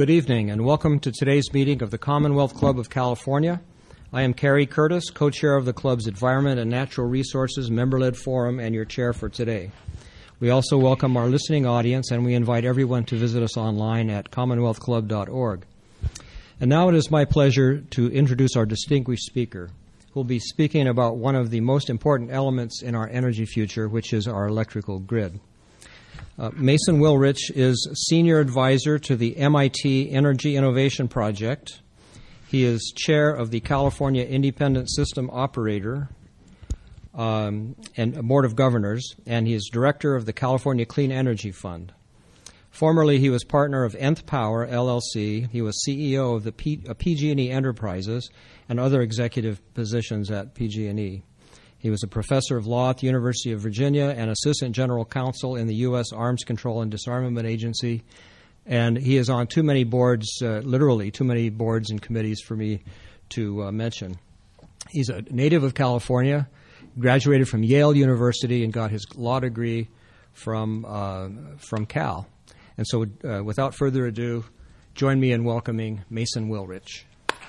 Good evening, and welcome to today's meeting of the Commonwealth Club of California. I am Kerry Curtis, co-chair of the club's Environment and Natural Resources Member-Led Forum and your chair for today. We also welcome our listening audience, and we invite everyone to visit us online at commonwealthclub.org. And now it is my pleasure to introduce our distinguished speaker, who will be speaking about one of the most important elements in our energy future, which is our electrical grid. Mason Wilrich is Senior Advisor to the MIT Energy Innovation Project. He is Chair of the California Independent System Operator and Board of Governors, and he is Director of the California Clean Energy Fund. Formerly, he was partner of Nth Power, LLC. He was CEO of the PG&E Enterprises and other executive positions at PG&E. He was a professor of law at the University of Virginia and assistant general counsel in the U.S. Arms Control and Disarmament Agency. And he is on too many boards, literally too many boards and committees for me to mention. He's a native of California, graduated from Yale University, and got his law degree from Cal. And so without further ado, join me in welcoming Mason Wilrich.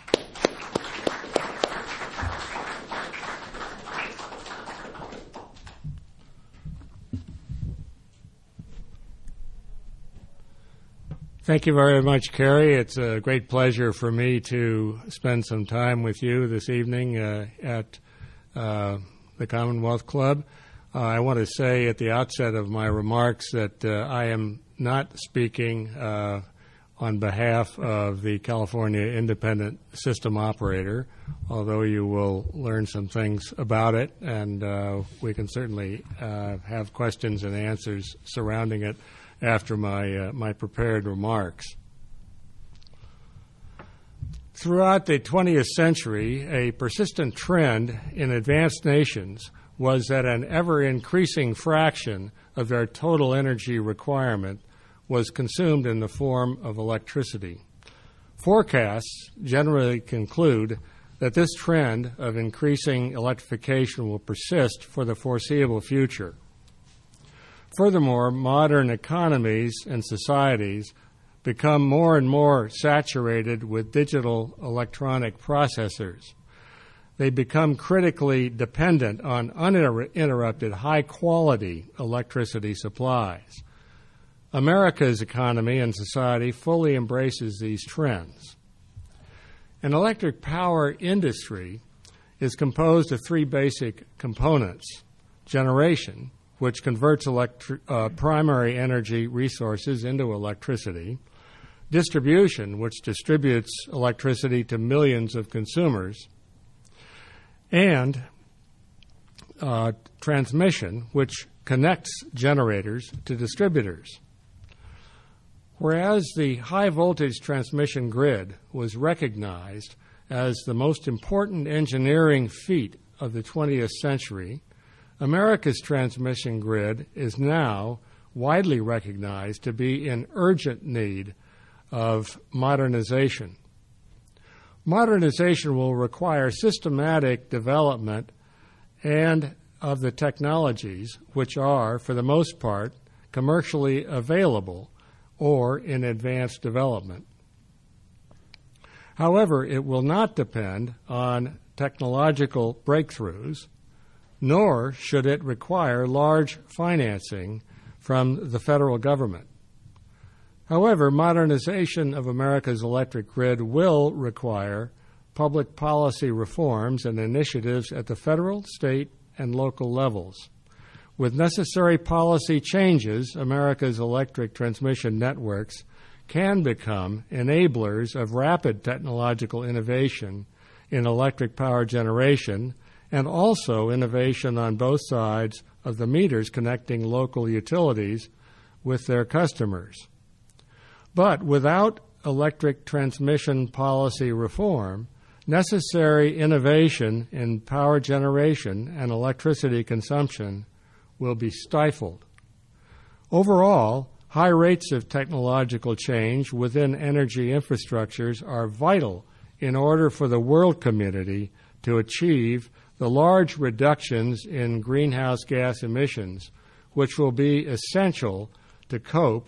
Thank you very much, Kerry. It's a great pleasure for me to spend some time with you this evening at the Commonwealth Club. I want to say at the outset of my remarks that I am not speaking on behalf of the California Independent System Operator, although you will learn some things about it, and we can certainly have questions and answers surrounding it after my prepared remarks. Throughout the 20th century, a persistent trend in advanced nations was that an ever-increasing fraction of their total energy requirement was consumed in the form of electricity. Forecasts generally conclude that this trend of increasing electrification will persist for the foreseeable future. Furthermore, modern economies and societies become more and more saturated with digital electronic processors. They become critically dependent on uninterrupted, high-quality electricity supplies. America's economy and society fully embraces these trends. An electric power industry is composed of three basic components: generation, which converts primary energy resources into electricity; distribution, which distributes electricity to millions of consumers; and transmission, which connects generators to distributors. Whereas the high-voltage transmission grid was recognized as the most important engineering feat of the 20th century, America's transmission grid is now widely recognized to be in urgent need of modernization. Modernization will require systematic development and of the technologies which are, for the most part, commercially available or in advanced development. However, it will not depend on technological breakthroughs, nor should it require large financing from the federal government. However, modernization of America's electric grid will require public policy reforms and initiatives at the federal, state, and local levels. With necessary policy changes, America's electric transmission networks can become enablers of rapid technological innovation in electric power generation, and also innovation on both sides of the meters connecting local utilities with their customers. But without electric transmission policy reform, necessary innovation in power generation and electricity consumption will be stifled. Overall, high rates of technological change within energy infrastructures are vital in order for the world community to achieve the large reductions in greenhouse gas emissions, which will be essential to cope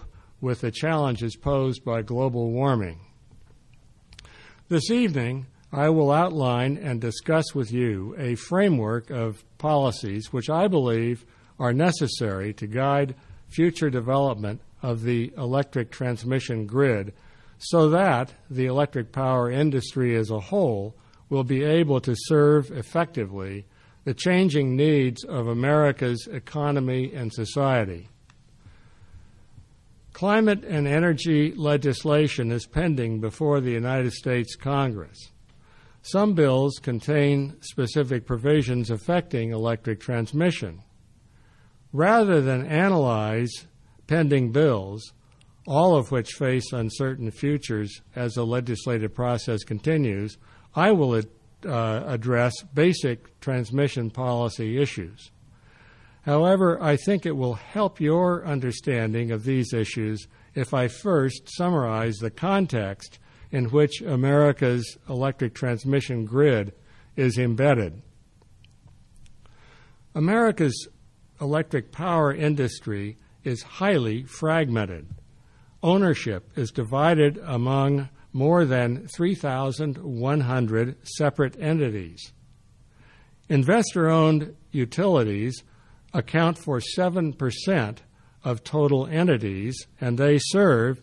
with the challenges posed by global warming. This evening, I will outline and discuss with you a framework of policies which I believe are necessary to guide future development of the electric transmission grid so that the electric power industry as a whole will be able to serve effectively the changing needs of America's economy and society. Climate and energy legislation is pending before the United States Congress. Some bills contain specific provisions affecting electric transmission. Rather than analyze pending bills, all of which face uncertain futures as the legislative process continues, I will address basic transmission policy issues. However, I think it will help your understanding of these issues if I first summarize the context in which America's electric transmission grid is embedded. America's electric power industry is highly fragmented. Ownership is divided among more than 3,100 separate entities. Investor-owned utilities account for 7% of total entities, and they serve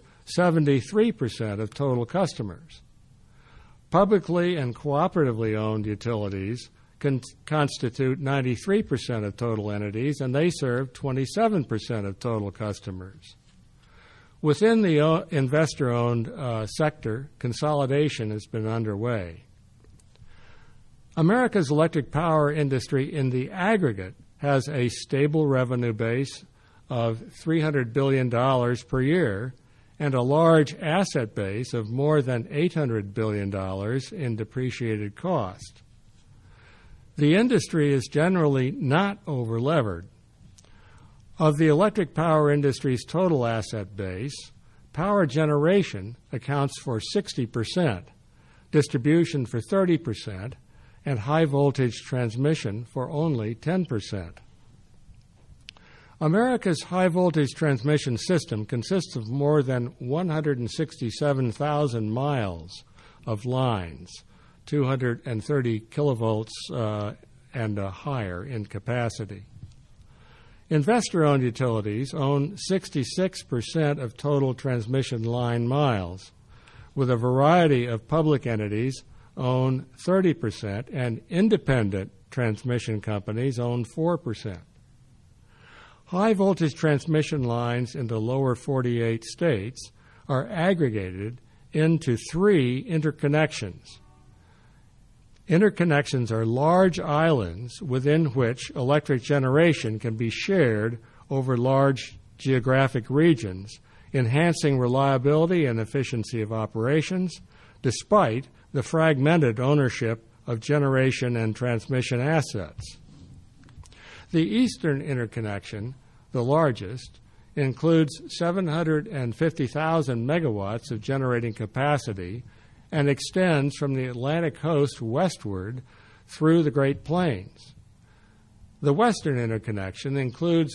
73% of total customers. Publicly and cooperatively owned utilities constitute 93% of total entities, and they serve 27% of total customers. Within the investor-owned sector, consolidation has been underway. America's electric power industry in the aggregate has a stable revenue base of $300 billion per year and a large asset base of more than $800 billion in depreciated cost. The industry is generally not over-levered. Of the electric power industry's total asset base, power generation accounts for 60%, distribution for 30%, and high-voltage transmission for only 10%. America's high-voltage transmission system consists of more than 167,000 miles of lines, 230 kilovolts and higher in capacity. Investor-owned utilities own 66% of total transmission line miles, with a variety of public entities own 30%, and independent transmission companies own 4%. High-voltage transmission lines in the lower 48 states are aggregated into 3 interconnections. Interconnections are large islands within which electric generation can be shared over large geographic regions, enhancing reliability and efficiency of operations, despite the fragmented ownership of generation and transmission assets. The Eastern Interconnection, the largest, includes 750,000 megawatts of generating capacity and extends from the Atlantic coast westward through the Great Plains. The Western Interconnection includes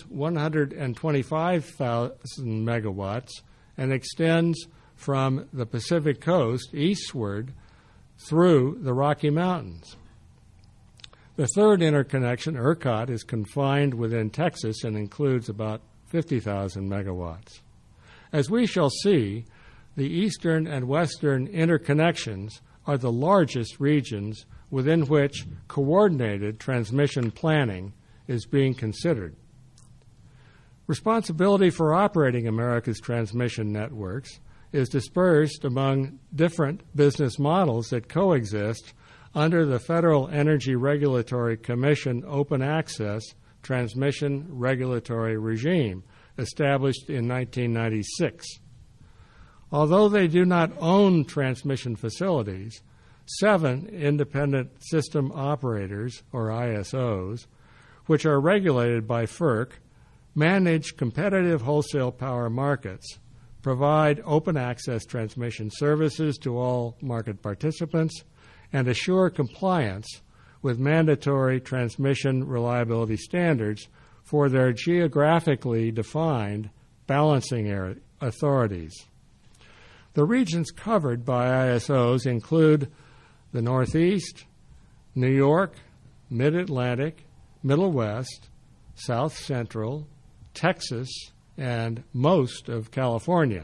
125,000 megawatts and extends from the Pacific coast eastward through the Rocky Mountains. The third interconnection, ERCOT, is confined within Texas and includes about 50,000 megawatts. As we shall see, the eastern and western interconnections are the largest regions within which coordinated transmission planning is being considered. Responsibility for operating America's transmission networks is dispersed among different business models that coexist under the Federal Energy Regulatory Commission Open Access Transmission Regulatory Regime, established in 1996. Although they do not own transmission facilities, 7 independent system operators, or ISOs, which are regulated by FERC, manage competitive wholesale power markets, provide open access transmission services to all market participants, and assure compliance with mandatory transmission reliability standards for their geographically defined balancing authorities. The regions covered by ISOs include the Northeast, New York, Mid-Atlantic, Middle West, South Central, Texas, and most of California.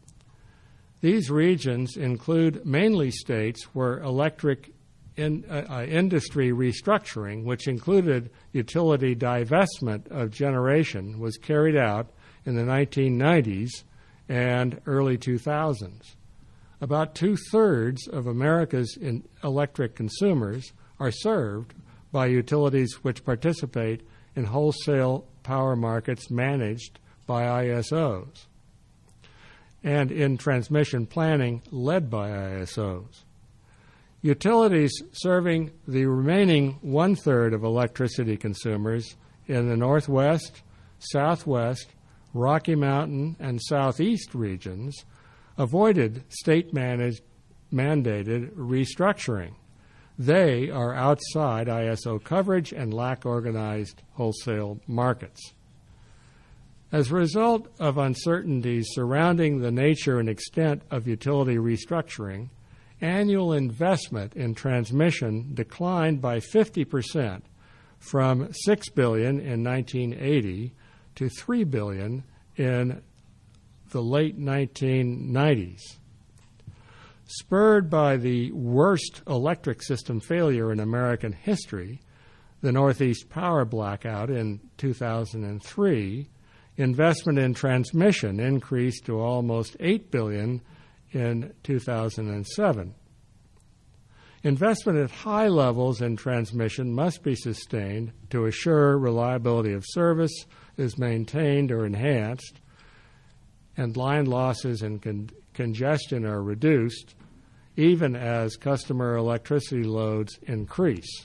These regions include mainly states where electric industry restructuring, which included utility divestment of generation, was carried out in the 1990s and early 2000s. About two-thirds of America's electric consumers are served by utilities which participate in wholesale power markets managed by ISOs and in transmission planning led by ISOs. Utilities serving the remaining one-third of electricity consumers in the Northwest, Southwest, Rocky Mountain, and Southeast regions avoided state-mandated restructuring. They are outside ISO coverage and lack organized wholesale markets. As a result of uncertainties surrounding the nature and extent of utility restructuring, annual investment in transmission declined by 50% from $6 billion in 1980 to $3 billion in the late 1990s. Spurred by the worst electric system failure in American history, the Northeast Power Blackout in 2003, investment in transmission increased to almost $8 billion in 2007. Investment at high levels in transmission must be sustained to assure reliability of service is maintained or enhanced, and line losses and congestion are reduced, even as customer electricity loads increase.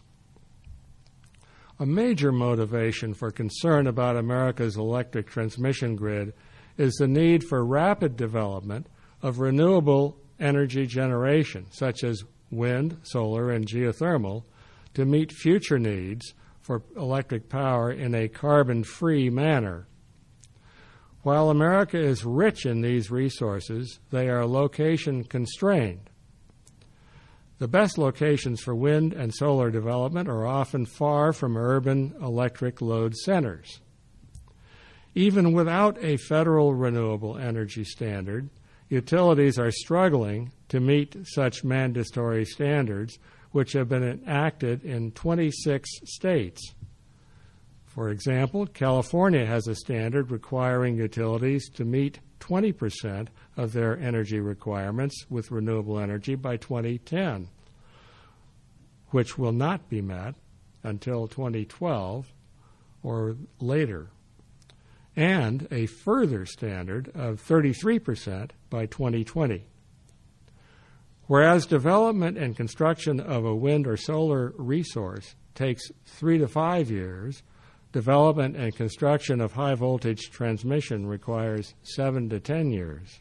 A major motivation for concern about America's electric transmission grid is the need for rapid development of renewable energy generation, such as wind, solar, and geothermal, to meet future needs for electric power in a carbon-free manner. While America is rich in these resources, they are location-constrained. The best locations for wind and solar development are often far from urban electric load centers. Even without a federal renewable energy standard, utilities are struggling to meet such mandatory standards, which have been enacted in 26 states. For example, California has a standard requiring utilities to meet 20% of their energy requirements with renewable energy by 2010, which will not be met until 2012 or later, and a further standard of 33% by 2020. Whereas development and construction of a wind or solar resource takes 3 to 5 years, development and construction of high-voltage transmission requires 7 to 10 years.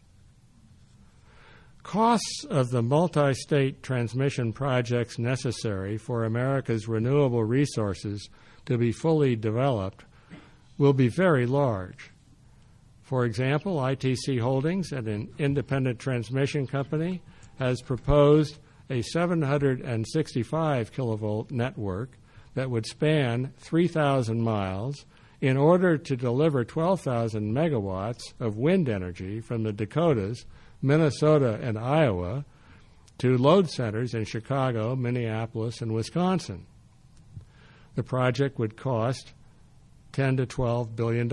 Costs of the multi-state transmission projects necessary for America's renewable resources to be fully developed will be very large. For example, ITC Holdings, an independent transmission company, has proposed a 765 kilovolt network that would span 3,000 miles in order to deliver 12,000 megawatts of wind energy from the Dakotas, Minnesota, and Iowa to load centers in Chicago, Minneapolis, and Wisconsin. The project would cost $10 to $12 billion.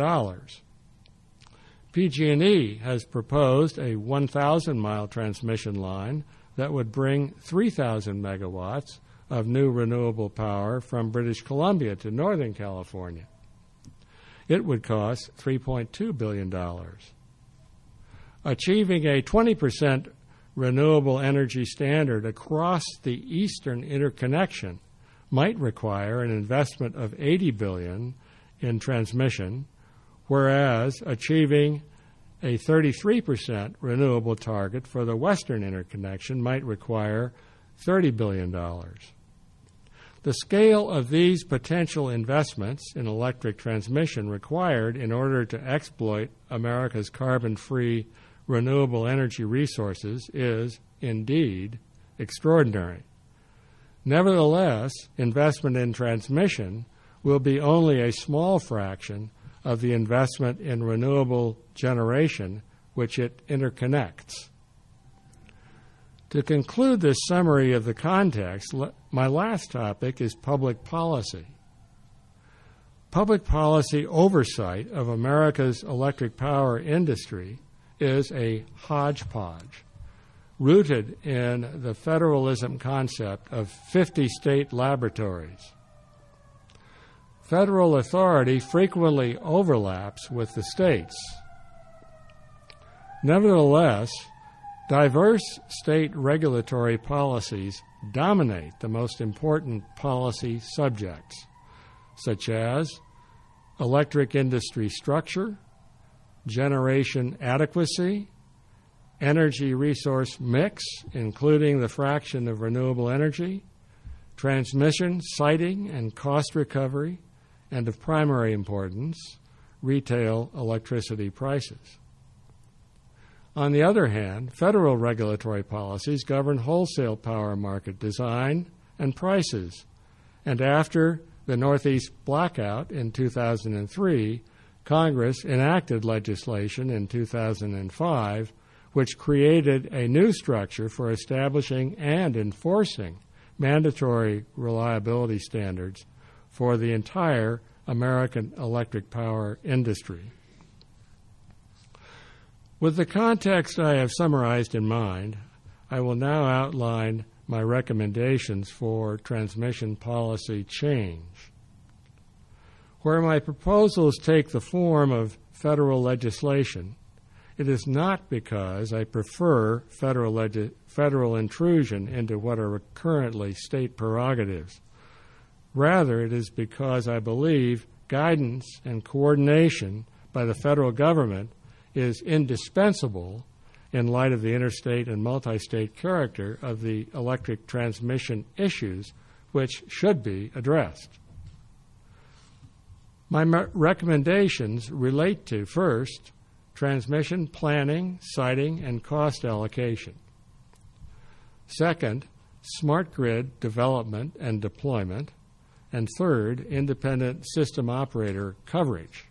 PG&E has proposed a 1,000-mile transmission line that would bring 3,000 megawatts of new renewable power from British Columbia to Northern California. It would cost $3.2 billion. Achieving a 20% renewable energy standard across the eastern interconnection might require an investment of $80 billion in transmission, whereas achieving a 33% renewable target for the western interconnection might require $30 billion. The scale of these potential investments in electric transmission required in order to exploit America's carbon-free renewable energy resources is, indeed, extraordinary. Nevertheless, investment in transmission will be only a small fraction of the investment in renewable generation which it interconnects. To conclude this summary of the context, my last topic is public policy. Public policy oversight of America's electric power industry is a hodgepodge, rooted in the federalism concept of 50 state laboratories. Federal authority frequently overlaps with the states. Nevertheless, diverse state regulatory policies dominate the most important policy subjects, such as electric industry structure, generation adequacy, energy resource mix, including the fraction of renewable energy, transmission, siting, and cost recovery, and of primary importance, retail electricity prices. On the other hand, federal regulatory policies govern wholesale power market design and prices, and after the Northeast blackout in 2003, Congress enacted legislation in 2005 which created a new structure for establishing and enforcing mandatory reliability standards for the entire American electric power industry. With the context I have summarized in mind, I will now outline my recommendations for transmission policy change. Where my proposals take the form of federal legislation, it is not because I prefer federal intrusion into what are currently state prerogatives. Rather, it is because I believe guidance and coordination by the federal government is indispensable in light of the interstate and multi-state character of the electric transmission issues which should be addressed. My recommendations relate to, first, transmission planning, siting, and cost allocation. Second, smart grid development and deployment. And third, independent system operator coverage.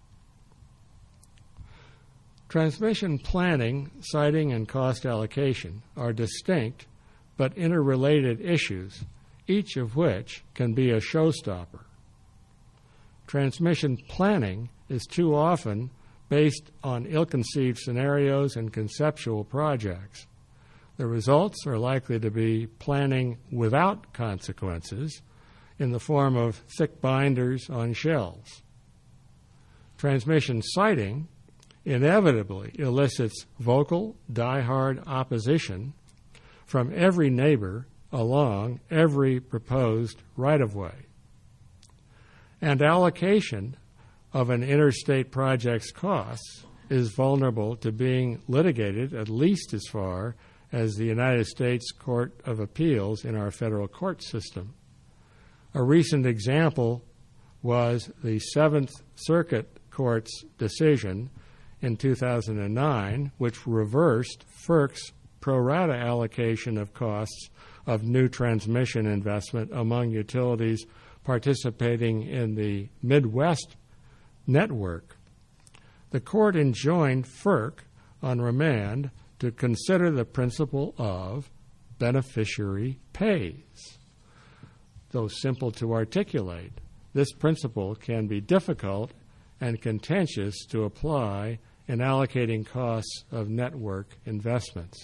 Transmission planning, siting, and cost allocation are distinct but interrelated issues, each of which can be a showstopper. Transmission planning is too often based on ill-conceived scenarios and conceptual projects. The results are likely to be planning without consequences in the form of thick binders on shelves. Transmission siting inevitably elicits vocal, die-hard opposition from every neighbor along every proposed right-of-way. And allocation of an interstate project's costs is vulnerable to being litigated at least as far as the United States Court of Appeals in our federal court system. A recent example was the Seventh Circuit Court's decision in 2009, which reversed FERC's pro rata allocation of costs of new transmission investment among utilities participating in the Midwest network. The court enjoined FERC on remand to consider the principle of beneficiary pays. Though simple to articulate, this principle can be difficult and contentious to apply in allocating costs of network investments.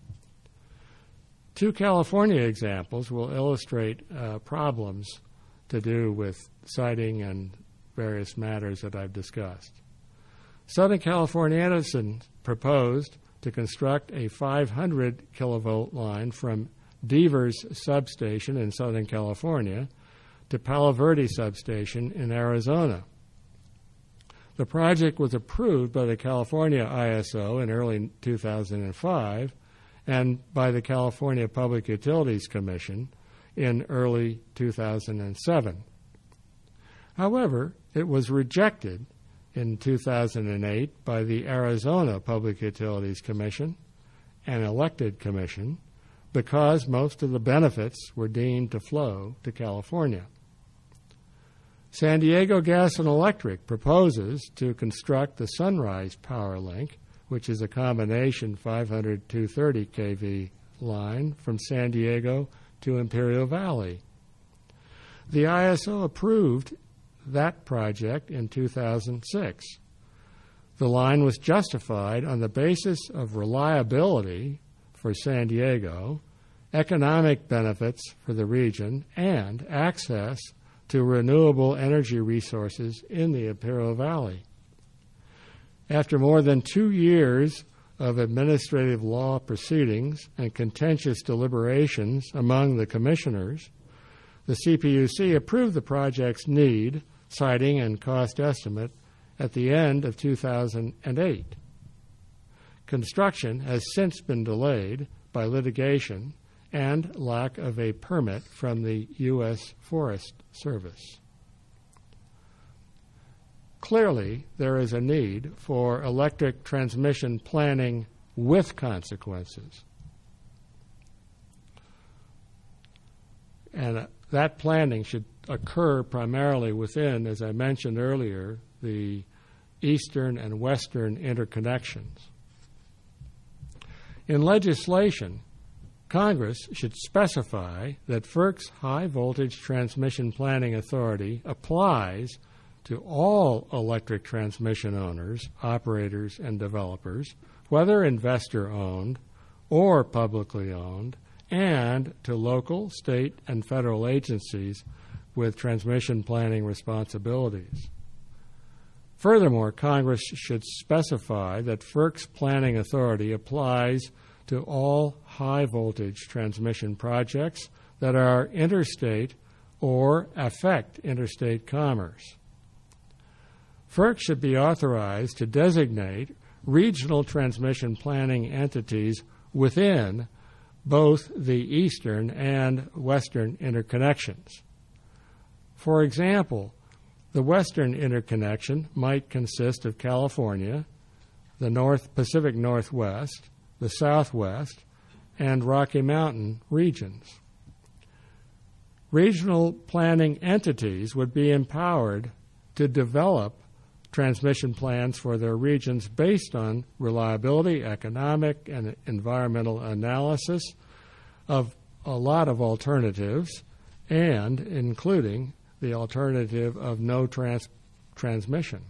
Two California examples will illustrate problems to do with siting and various matters that I've discussed. Southern California Edison proposed to construct a 500 kilovolt line from Devers Substation in Southern California to Palo Verde Substation in Arizona. The project was approved by the California ISO in early 2005 and by the California Public Utilities Commission in early 2007. However, it was rejected in 2008 by the Arizona Public Utilities Commission, an elected commission, because most of the benefits were deemed to flow to California. San Diego Gas and Electric proposes to construct the Sunrise Power Link, which is a combination 500-230 kV line from San Diego to Imperial Valley. The ISO approved that project in 2006. The line was justified on the basis of reliability for San Diego, economic benefits for the region, and access to renewable energy resources in the Imperial Valley. After more than 2 years of administrative law proceedings and contentious deliberations among the commissioners, the CPUC approved the project's need, siting, and cost estimate at the end of 2008. Construction has since been delayed by litigation and lack of a permit from the U.S. Forest Service. Clearly, there is a need for electric transmission planning with consequences. And that planning should occur primarily within, as I mentioned earlier, the eastern and western interconnections. In legislation, Congress should specify that FERC's High Voltage Transmission Planning Authority applies to all electric transmission owners, operators, and developers, whether investor-owned or publicly owned, and to local, state, and federal agencies with transmission planning responsibilities. Furthermore, Congress should specify that FERC's planning authority applies to all high-voltage transmission projects that are interstate or affect interstate commerce. FERC should be authorized to designate regional transmission planning entities within both the eastern and western interconnections. For example, the western interconnection might consist of California, the North Pacific Northwest, the Southwest, and Rocky Mountain regions. Regional planning entities would be empowered to develop transmission plans for their regions based on reliability, economic, and environmental analysis of a lot of alternatives, and including the alternative of no transmission.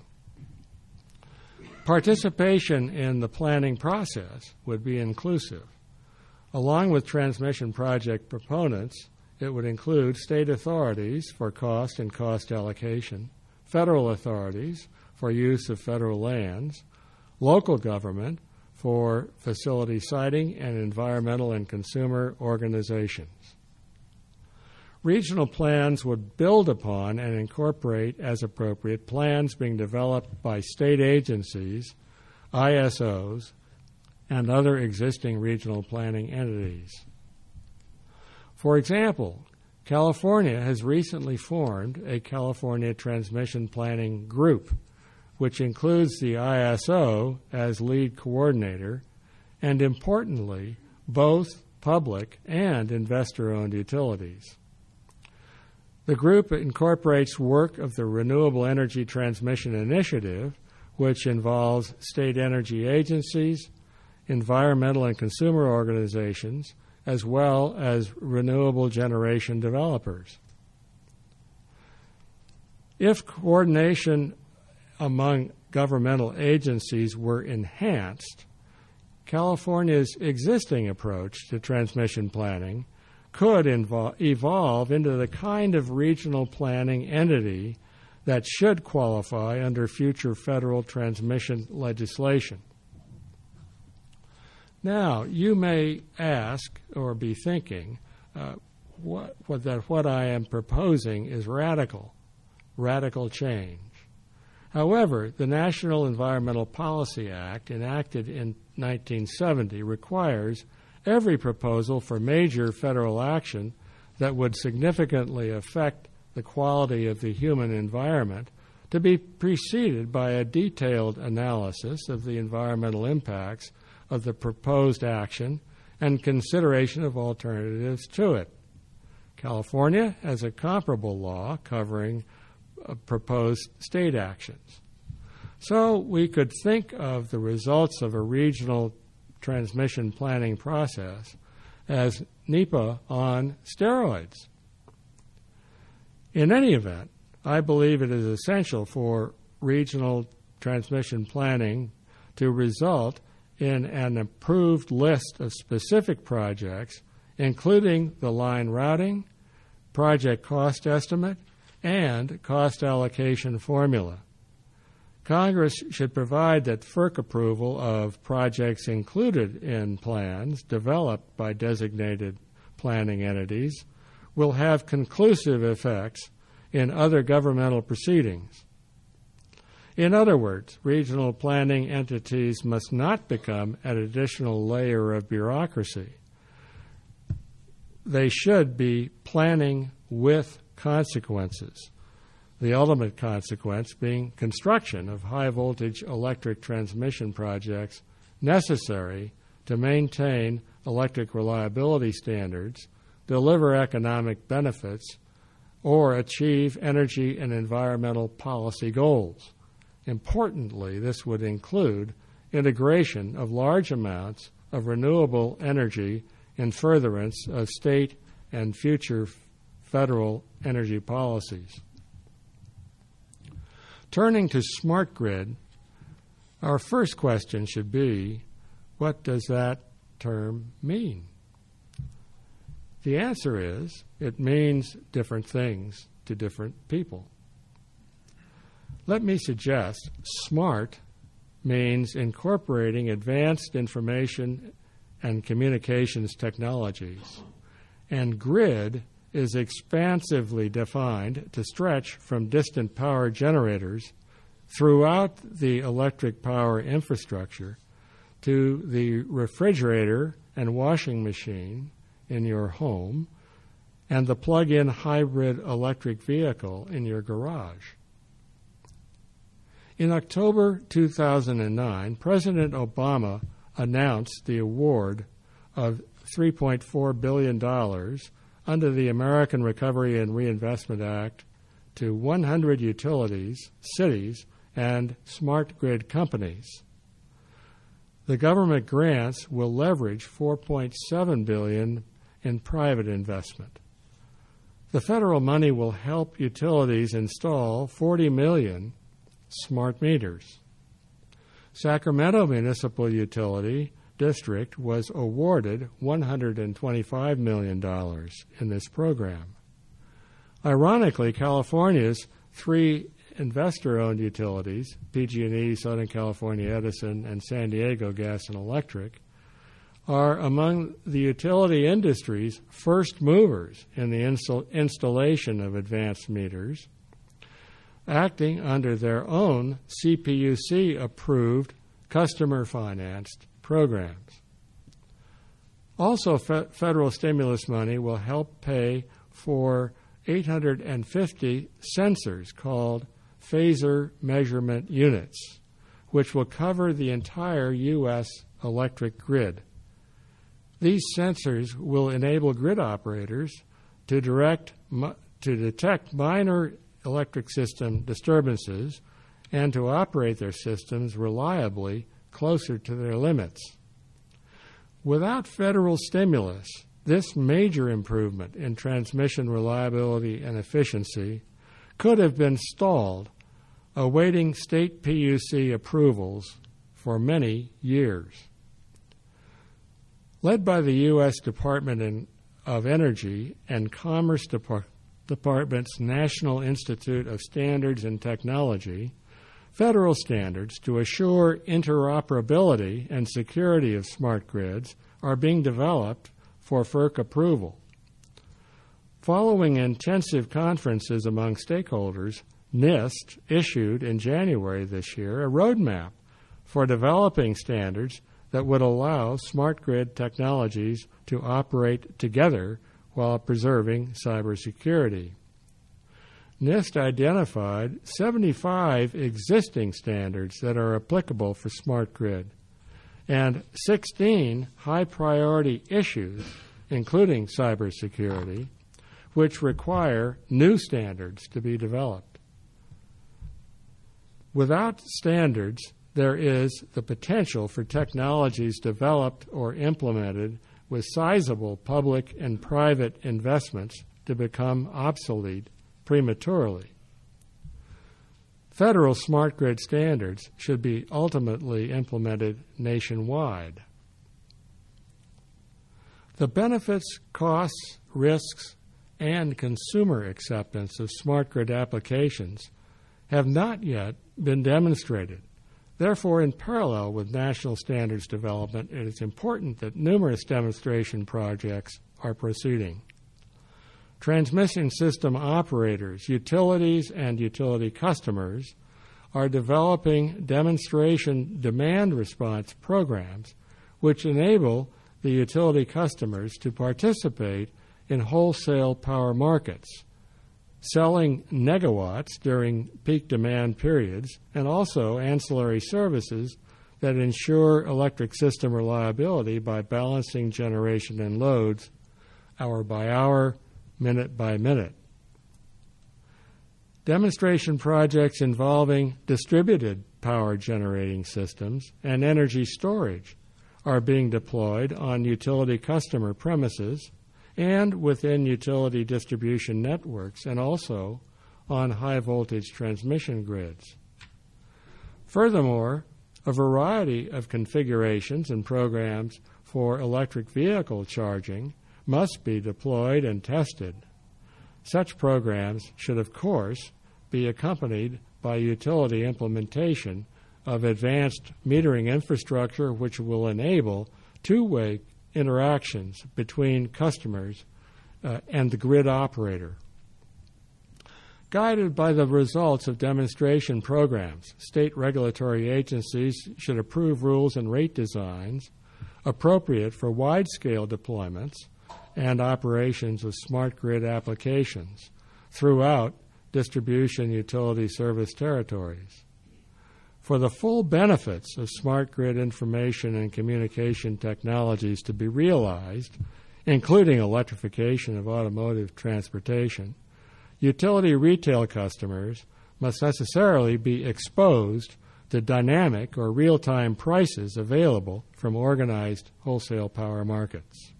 Participation in the planning process would be inclusive. Along with transmission project proponents, it would include state authorities for cost and cost allocation, federal authorities for use of federal lands, local government for facility siting, and environmental and consumer organizations. Regional plans would build upon and incorporate, as appropriate, plans being developed by state agencies, ISOs, and other existing regional planning entities. For example, California has recently formed a California Transmission Planning Group, which includes the ISO as lead coordinator, and importantly, both public and investor-owned utilities. The group incorporates work of the Renewable Energy Transmission Initiative, which involves state energy agencies, environmental and consumer organizations, as well as renewable generation developers. If coordination among governmental agencies were enhanced, California's existing approach to transmission planning could evolve into the kind of regional planning entity that should qualify under future federal transmission legislation. Now, you may ask or be thinking that what I am proposing is radical change. However, the National Environmental Policy Act, enacted in 1970, requires every proposal for major federal action that would significantly affect the quality of the human environment to be preceded by a detailed analysis of the environmental impacts of the proposed action and consideration of alternatives to it. California has a comparable law covering proposed state actions. So we could think of the results of a regional transmission planning process as NEPA on steroids. In any event, I believe it is essential for regional transmission planning to result in an approved list of specific projects, including the line routing, project cost estimate, and cost allocation formula. Congress should provide that FERC approval of projects included in plans developed by designated planning entities will have conclusive effects in other governmental proceedings. In other words, regional planning entities must not become an additional layer of bureaucracy. They should be planning with consequences, the ultimate consequence being construction of high-voltage electric transmission projects necessary to maintain electric reliability standards, deliver economic benefits, or achieve energy and environmental policy goals. Importantly, this would include integration of large amounts of renewable energy in furtherance of state and future federal energy policies. Turning to smart grid, our first question should be, what does that term mean? The answer is, it means different things to different people. Let me suggest SMART means incorporating advanced information and communications technologies, and GRID is expansively defined to stretch from distant power generators throughout the electric power infrastructure to the refrigerator and washing machine in your home and the plug-in hybrid electric vehicle in your garage. In October 2009, President Obama announced the award of $3.4 billion under the American Recovery and Reinvestment Act to 100 utilities, cities, and smart grid companies. The government grants will leverage $4.7 billion in private investment. The federal money will help utilities install 40 million smart meters. Sacramento Municipal Utility District was awarded $125 million in this program. Ironically, California's three investor-owned utilities, PG&E, Southern California Edison, and San Diego Gas and Electric, are among the utility industry's first movers in the installation of advanced meters, acting under their own CPUC-approved customer-financed programs. Also, federal stimulus money will help pay for 850 sensors called phaser measurement units, which will cover the entire U.S. electric grid. These sensors will enable grid operators to detect minor electric system disturbances and to operate their systems reliably closer to their limits. Without federal stimulus, this major improvement in transmission reliability and efficiency could have been stalled, awaiting state PUC approvals for many years. Led by the U.S. Department of Energy and Commerce Department's National Institute of Standards and Technology, federal standards to assure interoperability and security of smart grids are being developed for FERC approval. Following intensive conferences among stakeholders, NIST issued in January this year a roadmap for developing standards that would allow smart grid technologies to operate together while preserving cybersecurity. NIST identified 75 existing standards that are applicable for smart grid and 16 high-priority issues, including cybersecurity, which require new standards to be developed. Without standards, there is the potential for technologies developed or implemented with sizable public and private investments to become obsolete prematurely. Federal smart grid standards should be ultimately implemented nationwide. The benefits, costs, risks, and consumer acceptance of smart grid applications have not yet been demonstrated. Therefore, in parallel with national standards development, it is important that numerous demonstration projects are proceeding. Transmission system operators, utilities, and utility customers are developing demonstration demand response programs which enable the utility customers to participate in wholesale power markets, selling negawatts during peak demand periods, and also ancillary services that ensure electric system reliability by balancing generation and loads hour by hour, minute by minute. Demonstration projects involving distributed power generating systems and energy storage are being deployed on utility customer premises and within utility distribution networks, and also on high-voltage transmission grids. Furthermore, a variety of configurations and programs for electric vehicle charging must be deployed and tested. Such programs should, of course, be accompanied by utility implementation of advanced metering infrastructure which will enable two-way interactions between customers and the grid operator. Guided by the results of demonstration programs, state regulatory agencies should approve rules and rate designs appropriate for wide-scale deployments and operations of smart grid applications throughout distribution utility service territories. For the full benefits of smart grid information and communication technologies to be realized, including electrification of automotive transportation, utility retail customers must necessarily be exposed to dynamic or real-time prices available from organized wholesale power markets.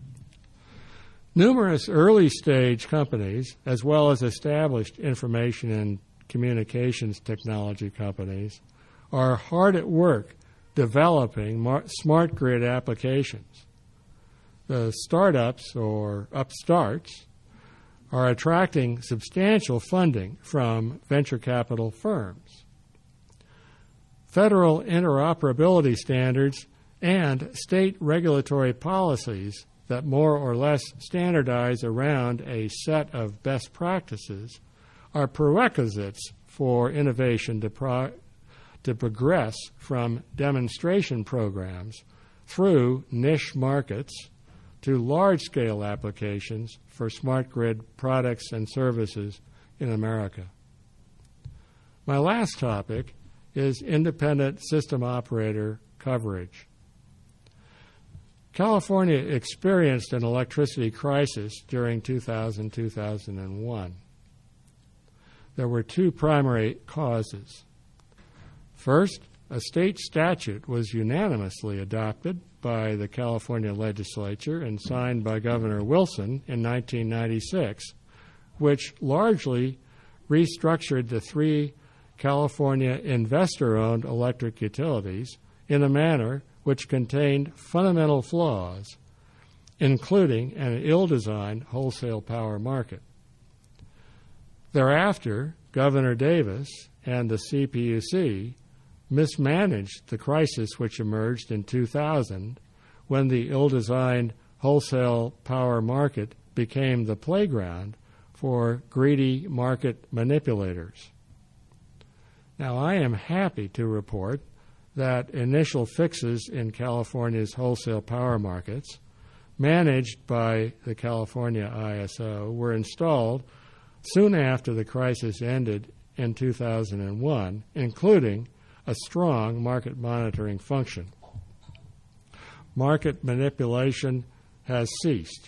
Numerous early-stage companies, as well as established information and communications technology companies, are hard at work developing smart grid applications. The startups or upstarts are attracting substantial funding from venture capital firms. Federal interoperability standards and state regulatory policies that more or less standardize around a set of best practices are prerequisites for innovation to progress from demonstration programs through niche markets to large-scale applications for smart grid products and services in America. My last topic is independent system operator coverage. California experienced an electricity crisis during 2000-2001. There were two primary causes. First, a state statute was unanimously adopted by the California legislature and signed by Governor Wilson in 1996, which largely restructured the three California investor-owned electric utilities in a manner which contained fundamental flaws, including an ill-designed wholesale power market. Thereafter, Governor Davis and the CPUC mismanaged the crisis which emerged in 2000 when the ill-designed wholesale power market became the playground for greedy market manipulators. Now, I am happy to report that initial fixes in California's wholesale power markets, managed by the California ISO, were installed soon after the crisis ended in 2001, including a strong market monitoring function. Market manipulation has ceased.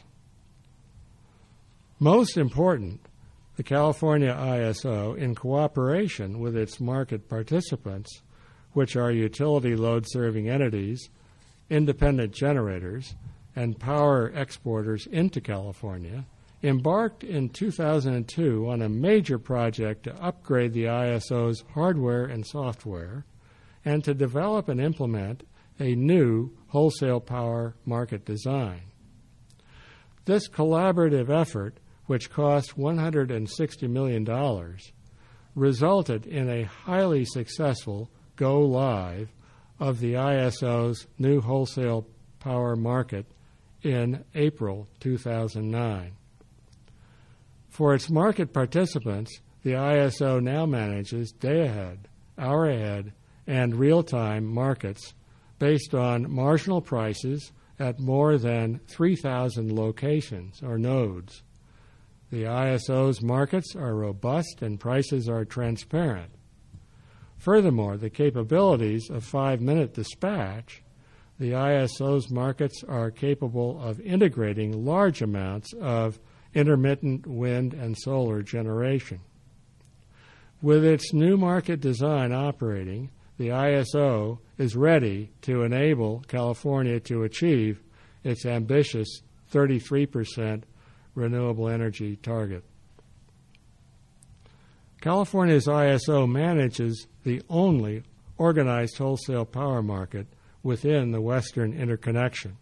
Most important, the California ISO, in cooperation with its market participants, which are utility load-serving entities, independent generators, and power exporters into California, embarked in 2002 on a major project to upgrade the ISO's hardware and software and to develop and implement a new wholesale power market design. This collaborative effort, which cost $160 million, resulted in a highly successful go-live of the ISO's new wholesale power market in April 2009. For its market participants, the ISO now manages day-ahead, hour-ahead, and real-time markets based on marginal prices at more than 3,000 locations or nodes. The ISO's markets are robust and prices are transparent. Furthermore, the capabilities of 5-minute dispatch, the ISO's markets are capable of integrating large amounts of intermittent wind and solar generation. With its new market design operating, the ISO is ready to enable California to achieve its ambitious 33% renewable energy target. California's ISO manages the only organized wholesale power market within the Western Interconnection.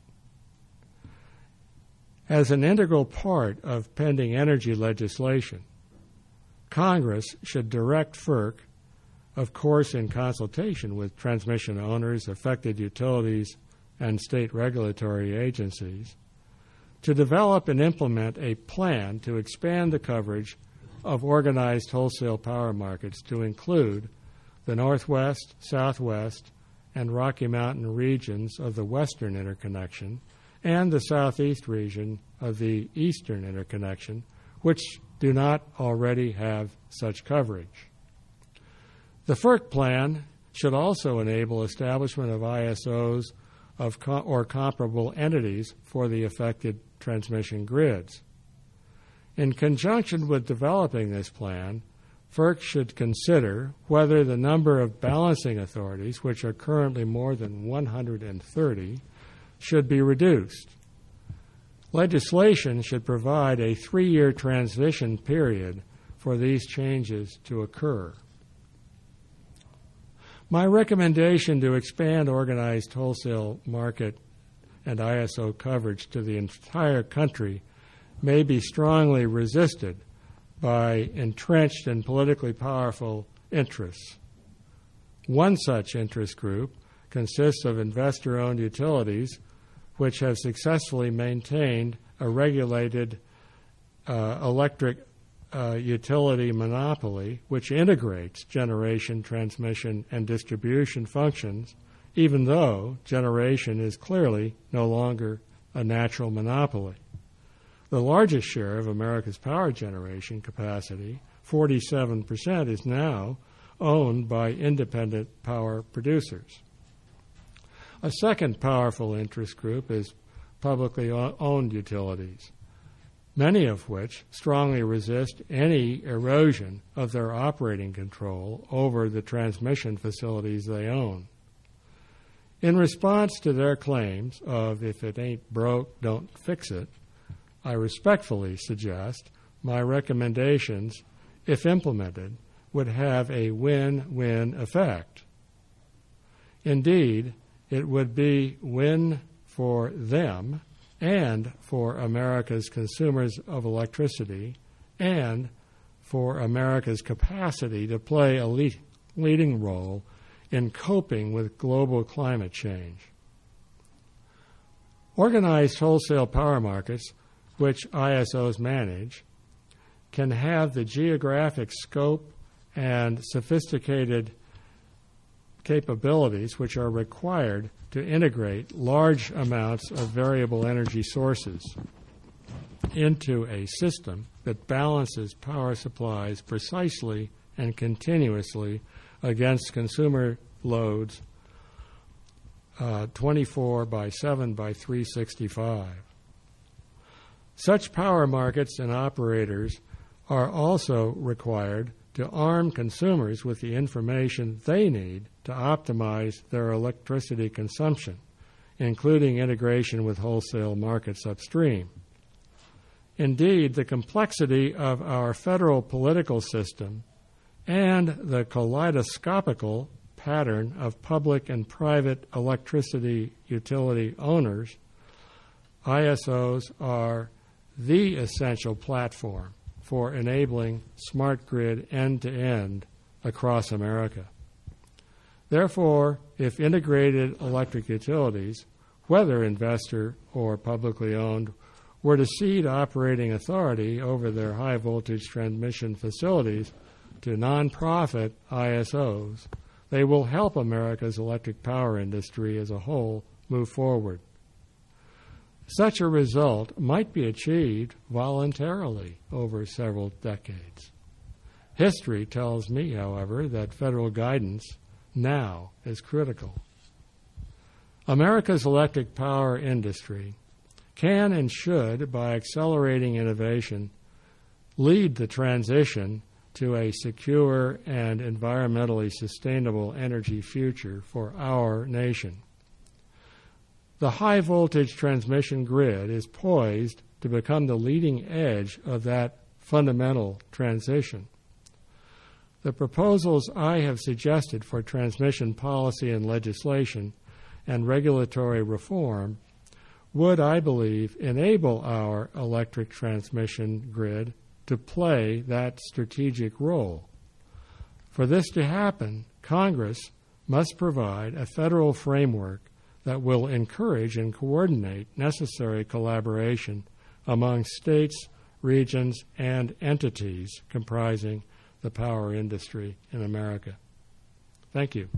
As an integral part of pending energy legislation, Congress should direct FERC, of course in consultation with transmission owners, affected utilities, and state regulatory agencies, to develop and implement a plan to expand the coverage of organized wholesale power markets to include the Northwest, Southwest, and Rocky Mountain regions of the Western Interconnection and the Southeast region of the Eastern Interconnection, which do not already have such coverage. The FERC plan should also enable establishment of ISOs or comparable entities for the affected transmission grids. In conjunction with developing this plan, FERC should consider whether the number of balancing authorities, which are currently more than 130, should be reduced. Legislation should provide a 3-year transition period for these changes to occur. My recommendation to expand organized wholesale market and ISO coverage to the entire country may be strongly resisted by entrenched and politically powerful interests. One such interest group consists of investor-owned utilities which have successfully maintained a regulated electric utility monopoly which integrates generation, transmission, and distribution functions, even though generation is clearly no longer a natural monopoly. The largest share of America's power generation capacity, 47%, is now owned by independent power producers. A second powerful interest group is publicly owned utilities, many of which strongly resist any erosion of their operating control over the transmission facilities they own. In response to their claims of if it ain't broke, don't fix it, I respectfully suggest my recommendations, if implemented, would have a win-win effect. Indeed, it would be win for them and for America's consumers of electricity and for America's capacity to play a leading role in coping with global climate change. Organized wholesale power markets, which ISOs manage, can have the geographic scope and sophisticated capabilities which are required to integrate large amounts of variable energy sources. into a system that balances power supplies precisely and continuously against consumer loads 24 by 7 by 365. Such power markets and operators are also required to arm consumers with the information they need to optimize their electricity consumption, including integration with wholesale markets upstream. Indeed, the complexity of our federal political system and the kaleidoscopical pattern of public and private electricity utility owners, ISOs are the essential platform for enabling smart grid end-to-end across America. Therefore, if integrated electric utilities, whether investor or publicly owned, were to cede operating authority over their high-voltage transmission facilities to nonprofit ISOs, they will help America's electric power industry as a whole move forward. Such a result might be achieved voluntarily over several decades. History tells me, however, that federal guidance now is critical. America's electric power industry can and should, by accelerating innovation, lead the transition to a secure and environmentally sustainable energy future for our nation. The high-voltage transmission grid is poised to become the leading edge of that fundamental transition. The proposals I have suggested for transmission policy and legislation and regulatory reform would, I believe, enable our electric transmission grid to play that strategic role. For this to happen, Congress must provide a federal framework that will encourage and coordinate necessary collaboration among states, regions, and entities comprising the power industry in America. Thank you.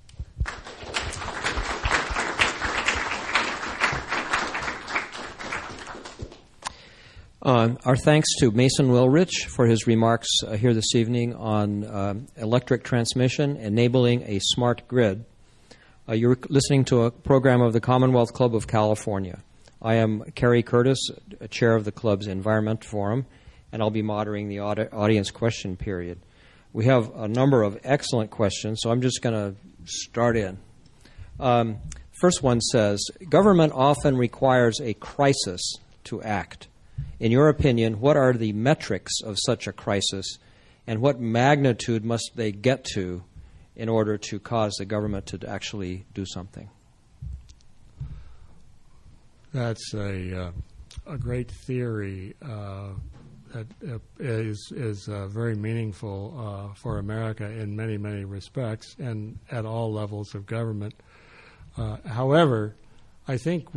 Our thanks to Mason Wilrich for his remarks here this evening on electric transmission, enabling a smart grid. You're listening to a program of the Commonwealth Club of California. I am Kerry Curtis, chair of the club's Environment Forum, and I'll be moderating the audience question period. We have a number of excellent questions, so I'm just going to start in. First one says, government often requires a crisis to act. In your opinion, what are the metrics of such a crisis, and what magnitude must they get to in order to cause the government to actually do something? That's a great theory that is very meaningful for America in many, many respects and at all levels of government. However, I think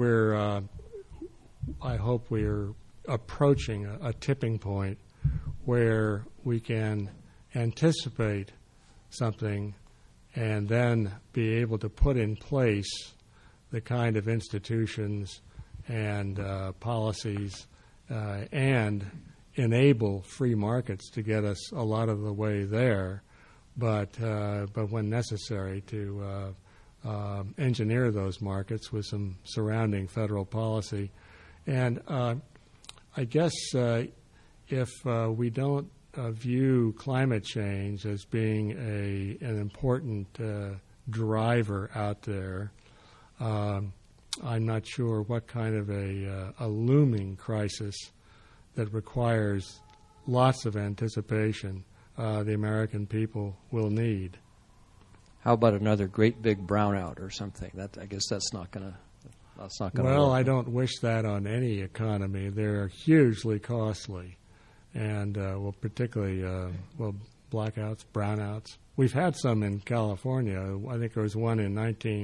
I hope we're approaching a tipping point where we can anticipate something and then be able to put in place the kind of institutions and policies and enable free markets to get us a lot of the way there, but when necessary to engineer those markets with some surrounding federal policy. And I guess if we don't view climate change as being an important driver out there, I'm not sure what kind of a looming crisis that requires lots of anticipation the American people will need. How about another great big brownout or something? I guess that's not going to. Well, work. I don't wish that on any economy. They're hugely costly, and particularly blackouts, brownouts. We've had some in California. I think there was one in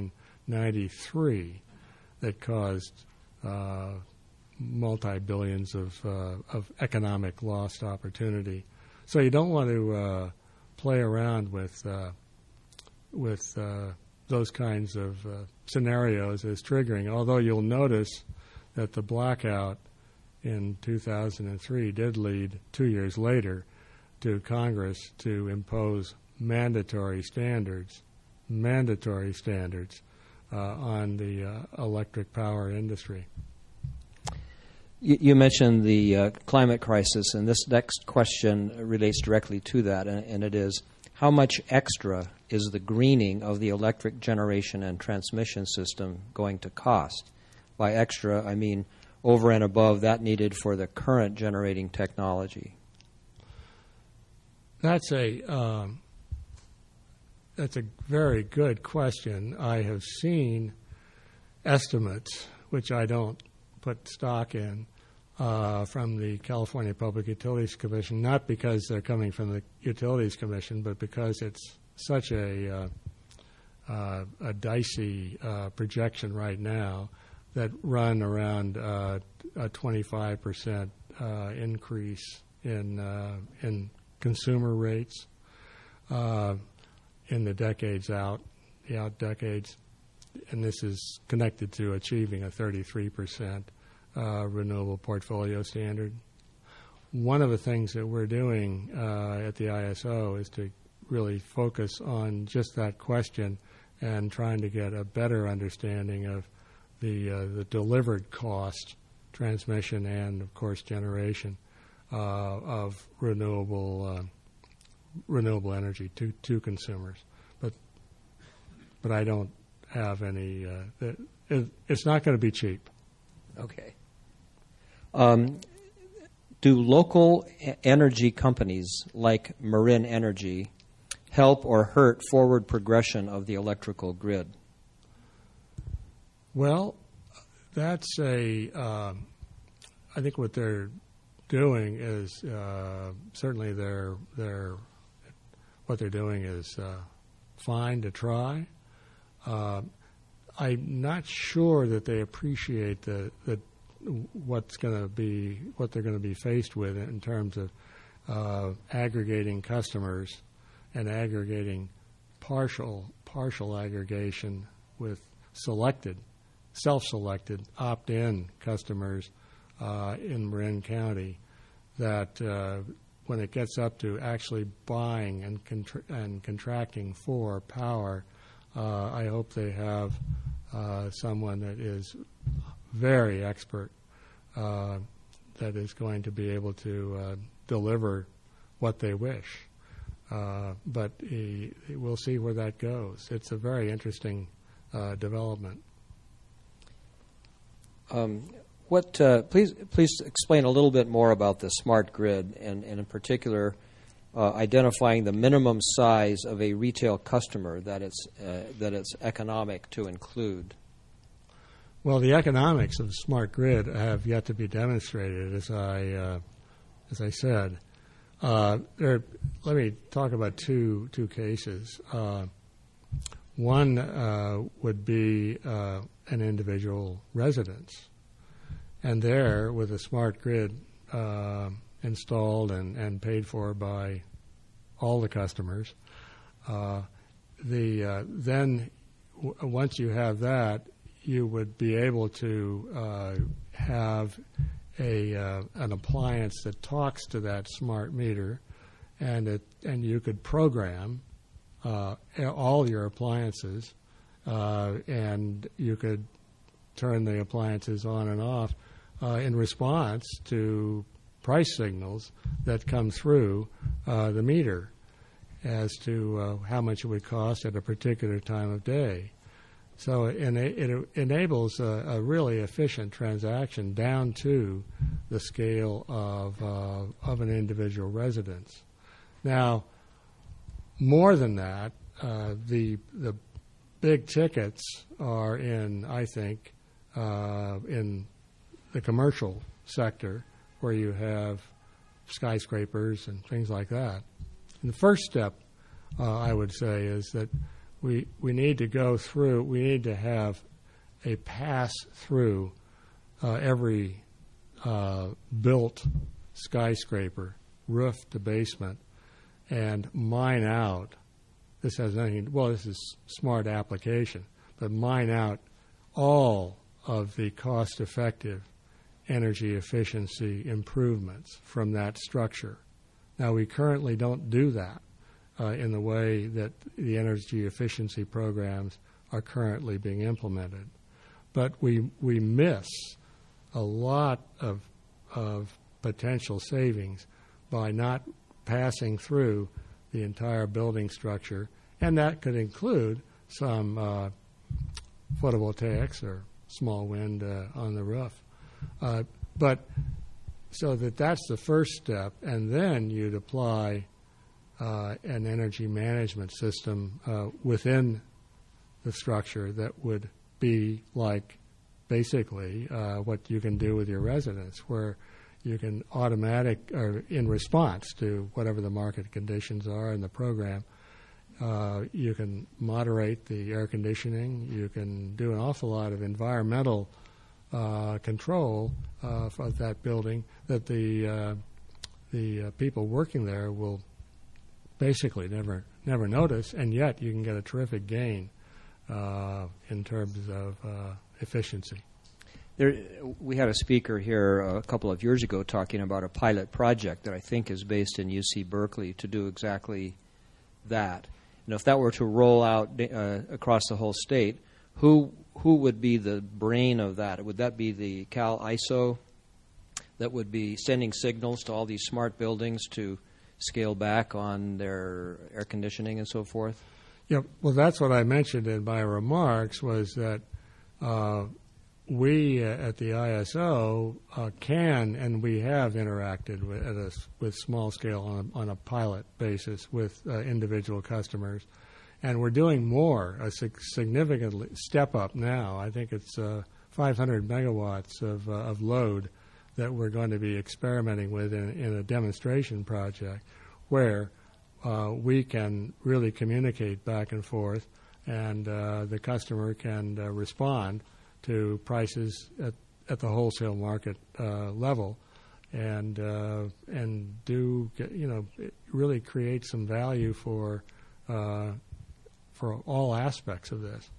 1993 that caused multi-billions of economic lost opportunity. So you don't want to play around with those kinds of scenarios as triggering, although you'll notice that the blackout in 2003 did lead 2 years later to Congress to impose mandatory standards on the electric power industry. You mentioned the climate crisis, and this next question relates directly to that, and it is, how much extra is the greening of the electric generation and transmission system going to cost? By extra, I mean over and above that needed for the current generating technology. That's a very good question. I have seen estimates, which I don't put stock in, from the California Public Utilities Commission, not because they're coming from the Utilities Commission, but because it's such a dicey projection right now that run around a 25% increase in consumer rates in the decades out decades, and this is connected to achieving a 33% renewable portfolio standard. One of the things that we're doing at the ISO is to really focus on just that question and trying to get a better understanding of the delivered cost, transmission, and of course generation of renewable energy to consumers. But I don't have any. It's not going to be cheap. Okay. Do local energy companies like Marin Energy help or hurt forward progression of the electrical grid? Well, that's I think what they're doing is certainly what they're doing is fine to try. I'm not sure that they appreciate what they're going to be faced with in terms of aggregating customers and aggregating partial aggregation with self-selected opt-in customers in Marin County, that when it gets up to actually buying and contracting for power, I hope they have someone that is very expert, that is going to be able to deliver what they wish. But we'll see where that goes. It's a very interesting development. Please explain a little bit more about the smart grid, and in particular, identifying the minimum size of a retail customer that it's economic to include. Well, the economics of smart grid have yet to be demonstrated, as I said. Let me talk about two cases. One would be an individual residence, and there, with a smart grid installed and paid for by all the customers, then once you have that, you would be able to have an appliance that talks to that smart meter, and you could program all your appliances, and you could turn the appliances on and off in response to price signals that come through the meter as to how much it would cost at a particular time of day. So it enables a really efficient transaction down to the scale of an individual residence. Now, more than that, the big tickets are in, I think, in the commercial sector, where you have skyscrapers and things like that. And the first step, I would say, is that we need to have a pass through every built skyscraper, roof to basement, and mine out. This is smart application, but mine out all of the cost-effective energy efficiency improvements from that structure. Now, we currently don't do that in the way that the energy efficiency programs are currently being implemented. But we miss a lot of potential savings by not passing through the entire building structure, and that could include some photovoltaics or small wind on the roof. But so that's the first step, and then you'd apply an energy management system within the structure that would be like basically what you can do with your residence, where you can or in response to whatever the market conditions are in the program, you can moderate the air conditioning. You can do an awful lot of environmental control of that building that the people working there will basically never notice, and yet you can get a terrific gain in terms of efficiency. We had a speaker here a couple of years ago talking about a pilot project that I think is based in UC Berkeley to do exactly that. And if that were to roll out across the whole state, who would be the brain of that? Would that be the Cal ISO that would be sending signals to all these smart buildings to scale back on their air conditioning and so forth? Yeah, well, that's what I mentioned in my remarks, was that we at the ISO can, and we have interacted with small scale on a pilot basis with individual customers, and we're doing more, a significant step up now. I think it's 500 megawatts of load that we're going to be experimenting with in a demonstration project where we can really communicate back and forth, and the customer can respond to prices at the wholesale market level, and do really create some value for all aspects of this.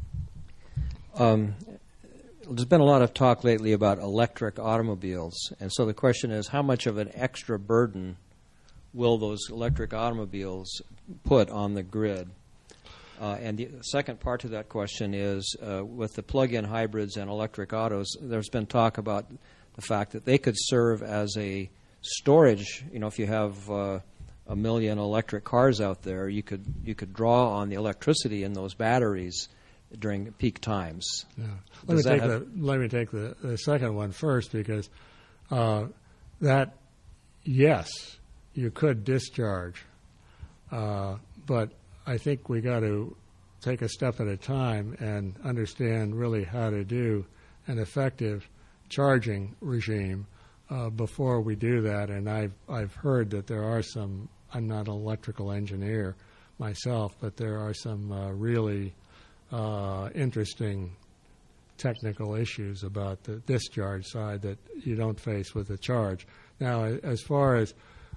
There's been a lot of talk lately about electric automobiles, and so the question is, how much of an extra burden will those electric automobiles put on the grid? And the second part to that question is, with the plug-in hybrids and electric autos, there's been talk about the fact that they could serve as a storage. If you have a million electric cars out there, you could draw on the electricity in those batteries during peak times. Yeah. Let me take the second one first, because that, yes, you could discharge, but I think we got to take a step at a time and understand really how to do an effective charging regime before we do that. And I've heard that there are some. I'm not an electrical engineer myself, but there are some really interesting technical issues about the discharge side that you don't face with the charge. Now, as far as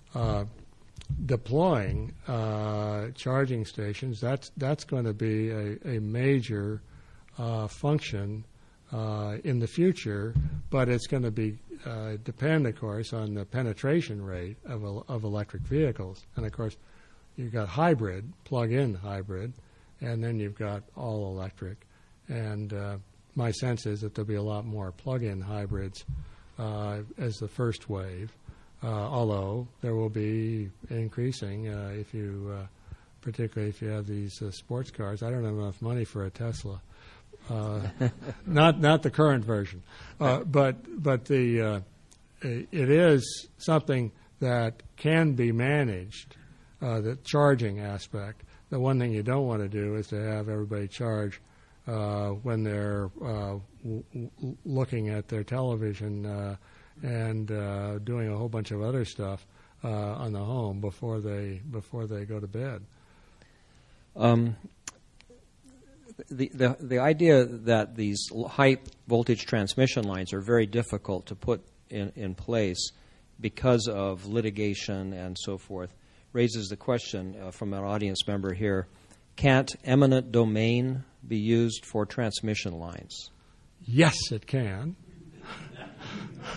deploying charging stations, that's going to be a major function in the future, but it's going to be depend, of course, on the penetration rate of electric vehicles. And of course, you've got hybrid, plug-in hybrid, and then you've got all electric. And my sense is that there'll be a lot more plug-in hybrids as the first wave. Although there will be increasing particularly if you have these sports cars. I don't have enough money for a Tesla, not the current version, but it is something that can be managed. The charging aspect. The one thing you don't want to do is to have everybody charge when they're looking at their television. And doing a whole bunch of other stuff on the home before they go to bed. The idea that these high voltage transmission lines are very difficult to put in place because of litigation and so forth raises the question from an audience member here: can't eminent domain be used for transmission lines? Yes, it can.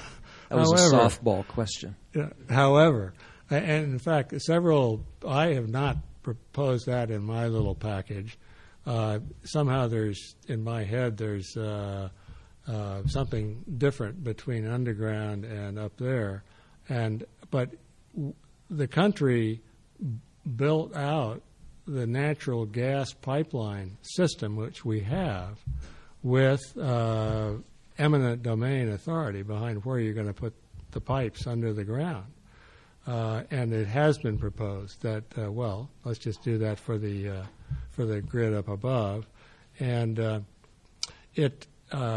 That was a softball question. However, and in fact, I have not proposed that in my little package. Somehow in my head, there's something different between underground and up there. But the country built out the natural gas pipeline system, which we have, with eminent domain authority behind where you're going to put the pipes under the ground. And it has been proposed that, let's just do that for the grid up above. And it's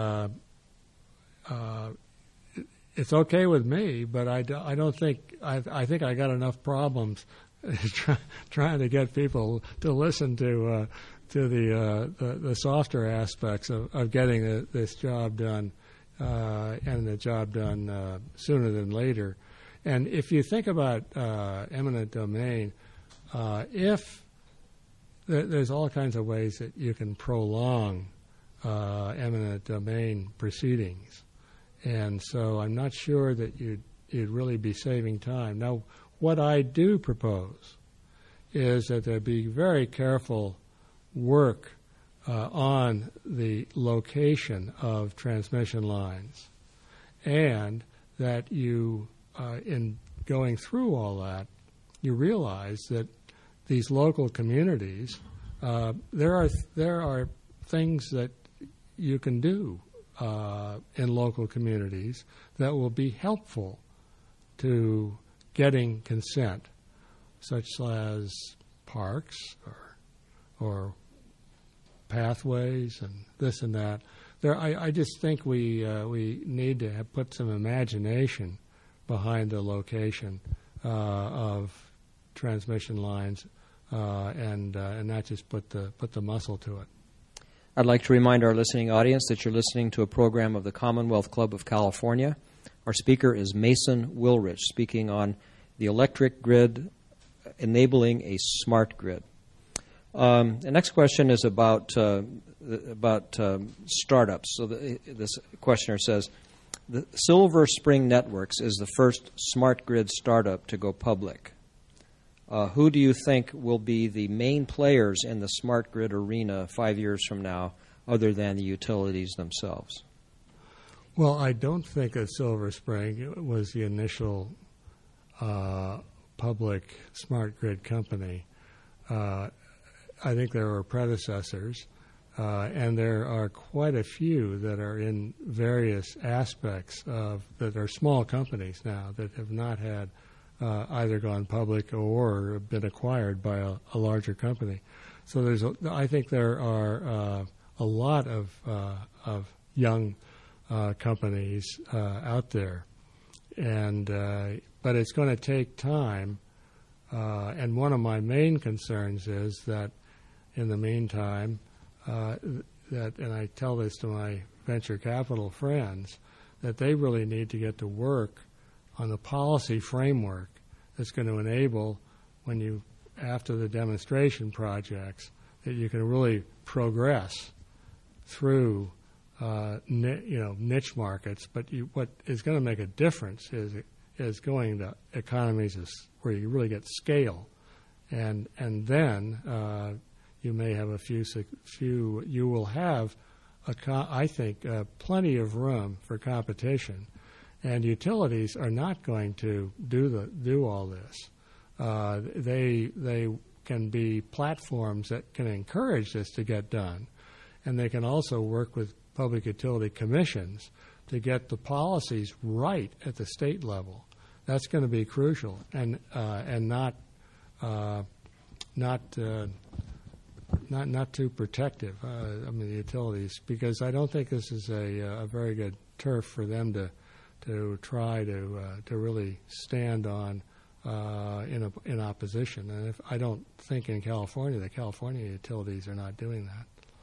okay with me, but I don't think I think I got enough problems trying to get people to listen to the softer aspects of getting this job done, and the job done sooner than later. And if you think about eminent domain, if there's all kinds of ways that you can prolong eminent domain proceedings, and so I'm not sure that you'd really be saving time. Now, what I do propose is that there be very careful work on the location of transmission lines, and that you, in going through all that, you realize that these local communities, there are things that you can do in local communities that will be helpful to getting consent, such as parks or pathways and this and that. I just think we need to put some imagination behind the location of transmission lines, and not just put the muscle to it. I'd like to remind our listening audience that you're listening to a program of the Commonwealth Club of California. Our speaker is Mason Wilrich, speaking on the electric grid, enabling a smart grid. The next question is about startups. So this questioner says, the Silver Spring Networks is the first smart grid startup to go public. Who do you think will be the main players in the smart grid arena 5 years from now, other than the utilities themselves? Well, I don't think that Silver Spring was the initial public smart grid company. I think there were predecessors, and there are quite a few that are in various aspects that are small companies now that have not had either gone public or been acquired by a larger company. So I think there are a lot of young companies out there, but it's going to take time. And one of my main concerns is that, in the meantime, and I tell this to my venture capital friends, that they really need to get to work on the policy framework that's going to enable, after the demonstration projects, that you can really progress through niche markets. But what is going to make a difference is going to economies where you really get scale, and then you may have a few. You will have, I think, plenty of room for competition. And utilities are not going to do all this. They can be platforms that can encourage this to get done, and they can also work with public utility commissions to get the policies right at the state level. That's going to be crucial, and not too protective. The utilities, because I don't think this is a very good turf for them to try to really stand on in opposition. And I don't think in California, the California utilities are not doing that.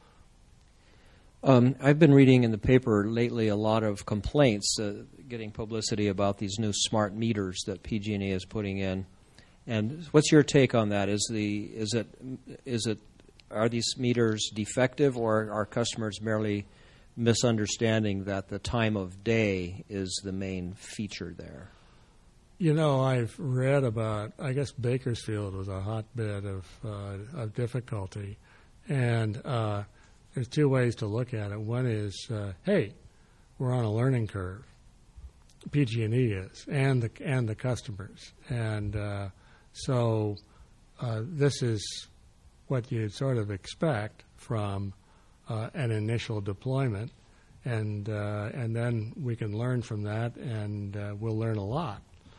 I've been reading in the paper lately a lot of complaints getting publicity about these new smart meters that PG&E is putting in. And what's your take on that? Are these meters defective, or are customers merely misunderstanding that the time of day is the main feature there? You know, I've read about, I guess Bakersfield was a hotbed of difficulty. And there's two ways to look at it. One is, hey, we're on a learning curve. PG&E is, and the customers. And so this is what you'd sort of expect from an initial deployment. And then we can learn from that, and we'll learn a lot.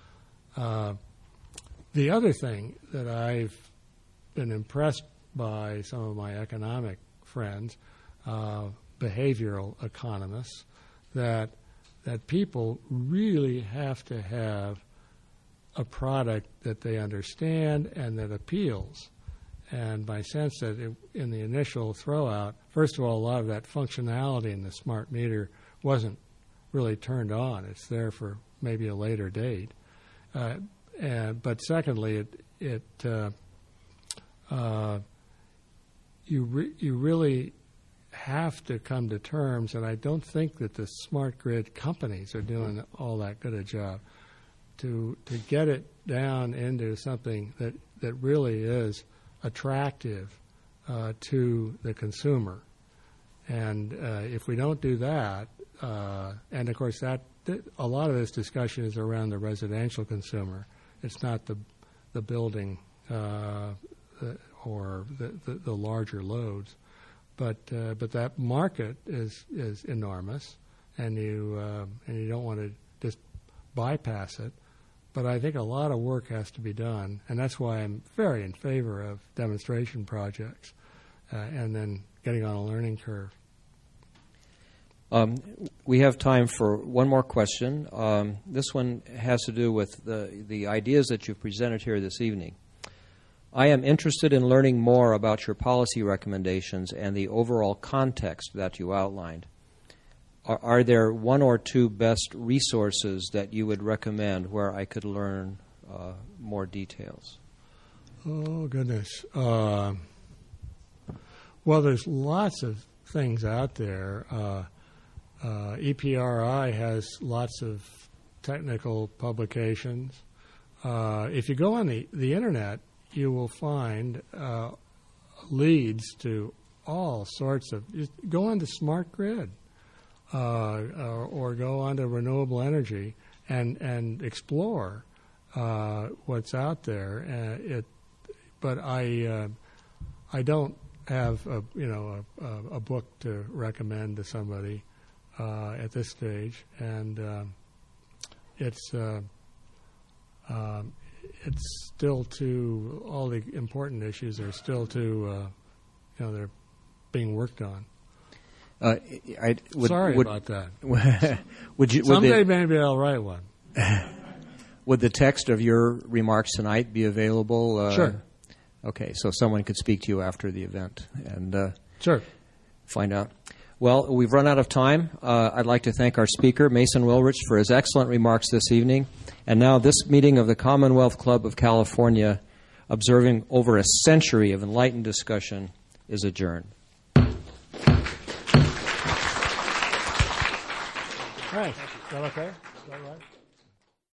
The other thing that I've been impressed by some of my economic friends, behavioral economists, that people really have to have a product that they understand and that appeals. And my sense that in the initial throwout, first of all, a lot of that functionality in the smart meter wasn't really turned on. It's there for maybe a later date. But secondly, you really have to come to terms, and I don't think that the smart grid companies are doing all that good a job to get it down into something that really is attractive to the consumer. And if we don't do that, and of course a lot of this discussion is around the residential consumer. It's not the building or the larger loads, but that market is enormous, and you don't want to just bypass it. But I think a lot of work has to be done, and that's why I'm very in favor of demonstration projects and then getting on a learning curve. We have time for one more question. This one has to do with the ideas that you've presented here this evening. I am interested in learning more about your policy recommendations and the overall context that you outlined. Are there one or two best resources that you would recommend where I could learn more details? Oh, goodness. Well, there's lots of things out there. EPRI has lots of technical publications. If you go on the Internet, you will find leads to all sorts of. Go on to Smart Grid or go on to renewable energy and explore what's out there. But I don't have a book to recommend to somebody at this stage, and it's still too. All the important issues are still too. They're being worked on. Sorry about that. Someday maybe I'll write one. Would the text of your remarks tonight be available? Sure. Okay, so someone could speak to you after the event and sure. Find out. Well, we've run out of time. I'd like to thank our speaker, Mason Wilrich, for his excellent remarks this evening. And now this meeting of the Commonwealth Club of California, observing over a century of enlightened discussion, is adjourned. Right. Is that okay? Is that right?